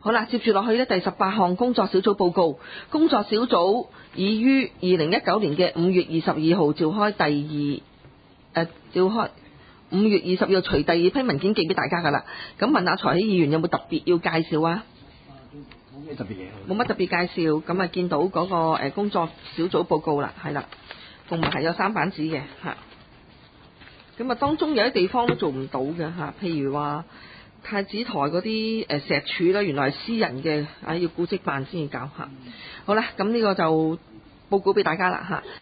好啦，接住落去呢，第18項工作小組報告。工作小組已於2019年嘅5月22號召開5月22號隨第二批文件寄俾大家㗎啦。咁問下財喜議員有冇特別要介紹啊？ 冇咩特別嘢。 冇乜特別介紹。咁啊，見到嗰個工作小組報告啦，係啦，同埋係有3版紙嘅嚇。咁啊，當中有啲地方都做唔到嘅嚇，譬如話太子台嗰啲石柱咧，原來係私人嘅，要古蹟辦先至搞嚇。好啦，咁呢個就報告俾大家啦嚇。